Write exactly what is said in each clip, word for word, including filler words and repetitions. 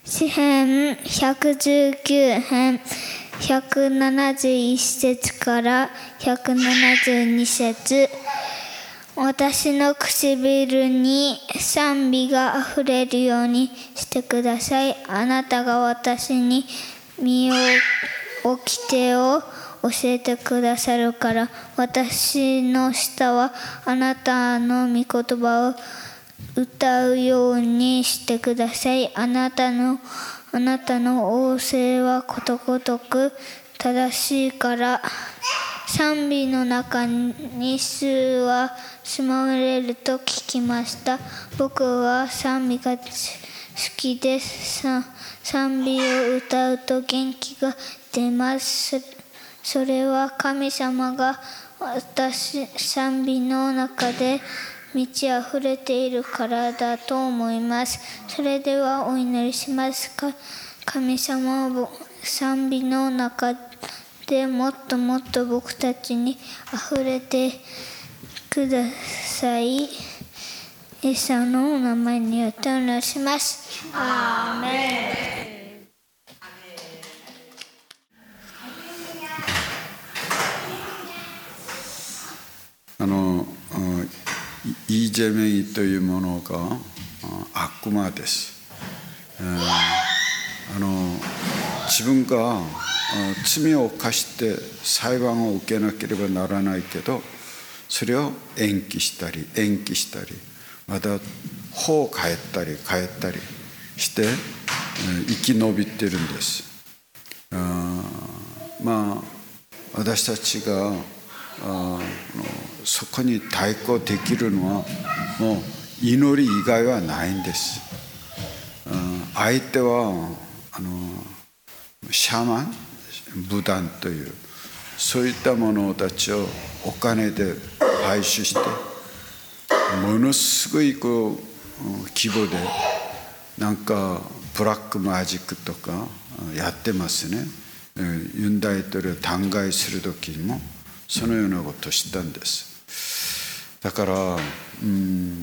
詩編ひゃくじゅうきゅう編ひゃくななじゅういち節からひゃくななじゅうに節。私の唇に賛美があふれるようにしてください。あなたが私に身を掟を教えてくださるから、私の舌はあなたの御言葉を歌うようにしてください。あなたのあなたの仰せはことごとく正しいから、賛美の中に主は住まわれると聞きました。僕は賛美が好きです。賛美を歌うと元気が出ます。それは神様が私賛美の中で満ち溢れているからだと思います。それではお祈りしますか。神様を賛美の中でもっともっと僕たちに溢れてください。イエス様のお名前によってお願いします。アーメン。 あのイ・ジェミンというものが悪魔です。あの自分が罪を犯して裁判を受けなければならないけど、それを延期したり延期したり、また法を変えたり変えたりして生き延びてるんです。あまあ私たちがあそこに対抗できるのはもう祈り以外はないんです。相手はあのシャーマン、ブダンというそういったものたちをお金で買収して、ものすごいこう規模でなんかブラックマジックとかやってますね。ユン大統領を弾劾する時にもそのようなことをしたんです。だから、うん、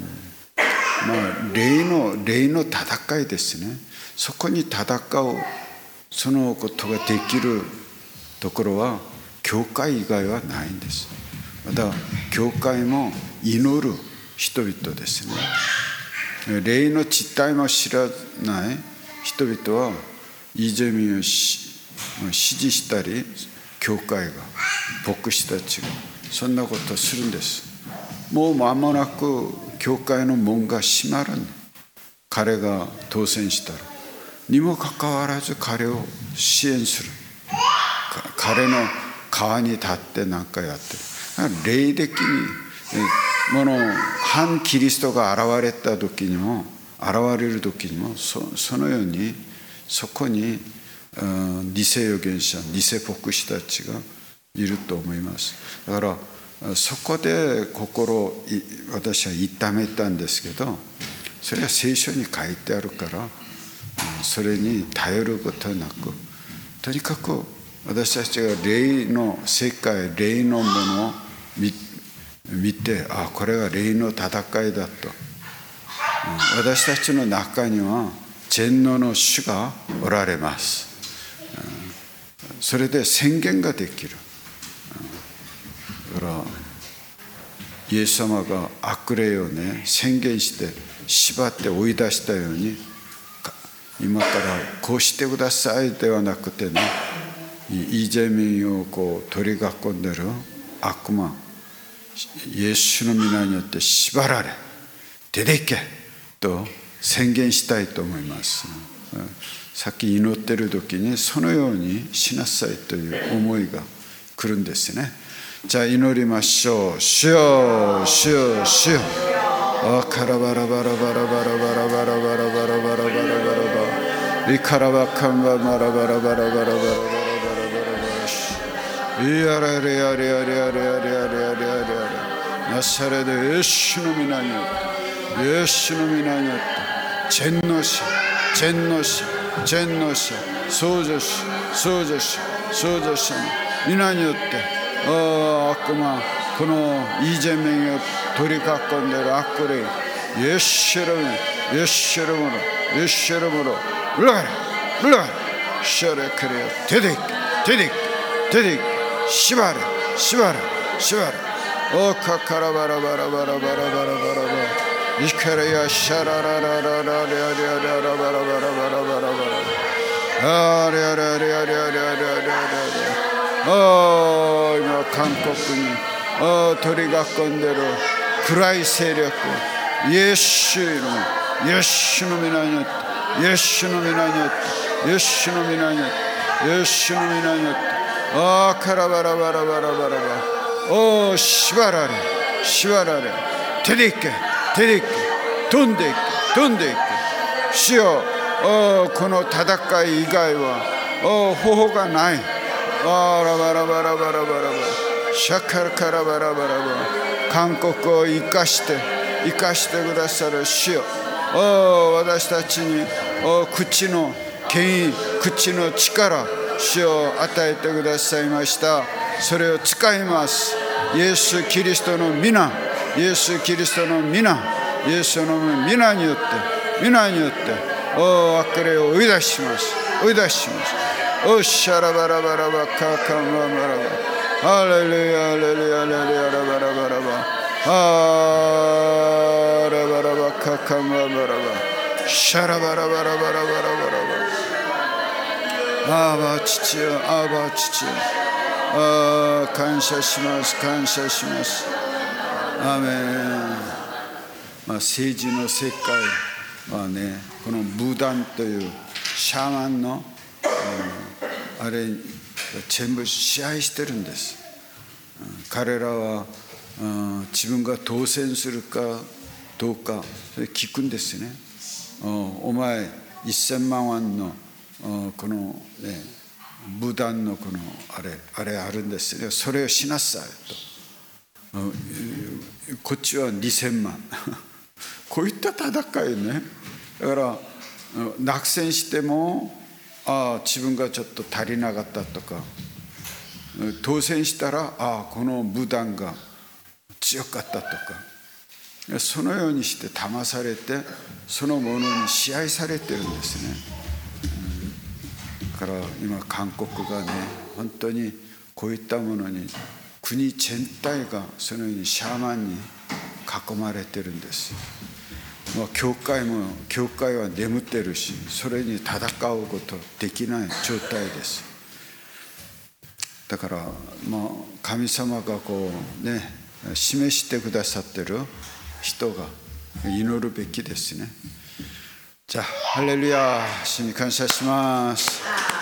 まあ霊の霊の戦いですね。そこに戦うそのことができるところは教会以外はないんです。また教会も祈る人々ですね。霊の実態も知らない人々はイ・ジェミンを支持したり、教会が牧師たちがそんなことをするんです。もう間もなく教会の門が閉まる。彼が当選したらにもかかわらず彼を支援する。彼の側に立って何かやってる。霊的にもの反キリストが現れた時にも現れる時にも そ, そのようにそこに偽預言者、偽牧師たちがいると思います。だからそこで心を私は痛めたんですけど、それは聖書に書いてあるからそれに頼ることなく、とにかく私たちが霊の世界、霊のものを 見, 見て、あ、これが霊の戦いだと。私たちの中には全能の主がおられます。それで宣言ができる。だからイエス様が悪霊をね宣言して縛って追い出したように、今からこうしてくださいではなくてね、イ・ジェミンをこう取り囲んでる悪魔、イエスの皆によって縛られ出ていけと宣言したいと思います。さっき祈ってる時にそのようにしなさいという思いが来るんですね。じゃあ祈りましょう。主よ主よ主よ、あカラバラバラバラバラバラバラバラバラバラバラバラバラバラリカラバカンバマラバラバラバラバラバラバラバライヤレレヤレヤレヤレヤレヤレヤレヤレナサレでイエスの皆によってイエスの皆によって全能者全能者全能者創造主創造主創造者の皆によって、あ悪魔、このイ・ジェミンを取り囲んでいる悪霊、イエスシェルムイエスシェルムロイエスシェルムロイ 물러가라 물러가라 셔레 그래요 되득 되득 되득 시바라 시바라 시바라 오 카카라바라바라바라바라바라바라바 이카라야 샤라라라라라라라라라라라라라라라라라 아랴랴랴랴랴랴랴랴 어, 이거 한국군이 어, 도리각건대로 구라이 세력고 예수 이름 예수놈이 나녔 예수놈이 나녔 예수놈이 나녔 예수놈이 나녔 어, 카라바라바라바라바라바 어, 시바라레 시바라레 데리게 데리게 돈데게 돈데게 시여 어,この 다다카이以外は 어, 호호가ないあらばらばらばらばらばシャカラカラバラバラバ韓国を生かして生かしてくださる主よ私たちに口の権威口の力主を与えてくださいましたそれを使いますイエスキリストの皆イエスキリストの皆イエスの皆によって皆によって悪霊を追い出します追い出しますおっしゃらばらばらばかかまばらばハレルヤハレルヤハレルヤラバラバラバハラバラバかかまばらばシャラバラバラバラバラバラバアバ父よアバ父よあ感謝します感謝しますアーメンまあ政治の世界はねこの武断というシャーマンのあれ全部支配してるんです。彼らは自分が当選するかどうかそれ聞くんですね。お前せんまんウォンのこのね武断のこのあれあれあるんですね。それをしなさいと。こっちはにせんまん。こういった戦いね。だから落選してもああ自分がちょっと足りなかったとか当選したらああこの武断が強かったとかそのようにして騙されてそのものに支配されてるんですね、うん、だから今韓国がね本当にこういったものに国全体がそのようにシャーマンに囲まれてるんです。まあ、教会も教会は眠ってるしそれに戦うことできない状態です。だから、まあ、神様がこうね示してくださってる人が祈るべきですね。じゃあハレルヤ主に感謝します。